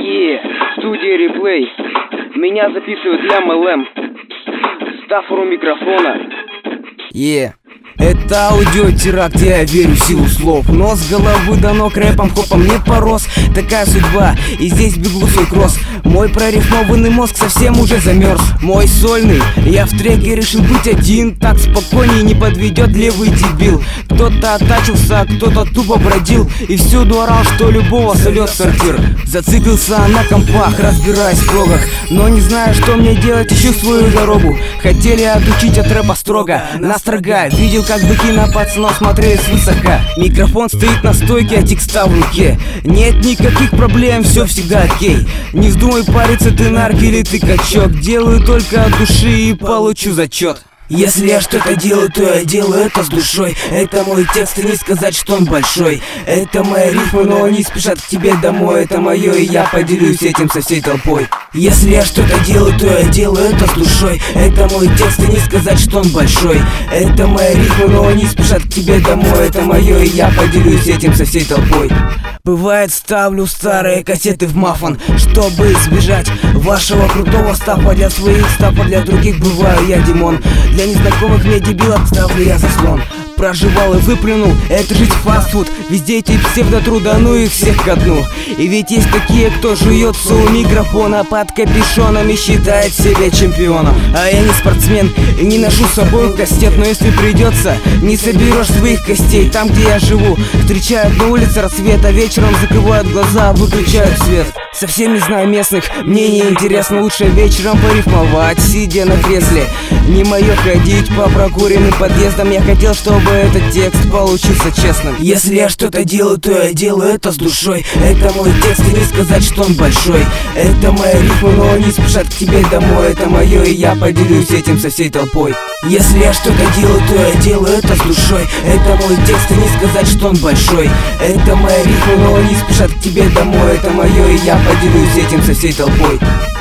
Студия реплей. Меня записывают для MLM. Стаффору микрофона. Это аудиотеракт, я верю в силу слов. Но с головы до ног рэпом хопом не порос. Такая судьба, и здесь бегу свой кросс. Мой прорифмованный мозг совсем уже замерз. Мой сольный, я в треке решил быть один. Так спокойней не подведет левый дебил. Кто-то оттачился, кто-то тупо бродил и всюду орал, что любого сольет сортир. Зациклился на компах, разбираясь в прогах, но не знаю, что мне делать, ищу свою дорогу. Хотели отучить от рэпа строго, настрога. Видел, как быки на пацанов смотрели свысока. Микрофон стоит на стойке, а текста в руке. Нет никаких проблем, все всегда окей. Не вздумай париться, ты нарк или ты качок. Делаю только от души и получу зачет. Если я что-то делаю, то я делаю это с душой. Это мой текст, и не сказать, что он большой. Это мои рифмы, но они спешат к тебе домой. Это мое, и я поделюсь этим со всей толпой. Если я что-то делаю, то я делаю это с душой. Это мой текст, и не сказать, что он большой. Это мои рифмы, но они спешат к тебе домой. Это мое, и я поделюсь этим со всей толпой. Бывает, ставлю старые кассеты в мафон, чтобы избежать вашего крутого стафа. Для своих стафа, для других бываю я Димон. Для незнакомых мне дебилов ставлю я заслон. Проживал и выплюнул, это жить фастфуд. Везде эти псевдотруда, ну их всех ко дну. И ведь есть такие, кто жуется у микрофона под капюшоном и считает себя чемпионом. А я не спортсмен и не ношу с собой кастет. Но если придется, не соберешь своих костей. Там, где я живу, встречают на улице рассвет, а вечером закрывают глаза, выключают свет. Совсем не знаю местных, мне не интересно. Лучше вечером порифмовать, сидя на кресле. Не мое ходить по прокуренным подъездам. Я хотел, чтобы этот текст получился честным. Если я что-то делаю, то я делаю это с душой. Это мой текст, и не сказать, что он большой. Это мои рифмы, но они спешат к тебе домой. Это мое, и я поделюсь этим со всей толпой. Если я что-то делаю, то я делаю это с душой. Это мой текст, и не сказать, что он большой. Это мои рифмы, но они спешат к тебе домой. Это мое, и я поделюсь этим со всей толпой.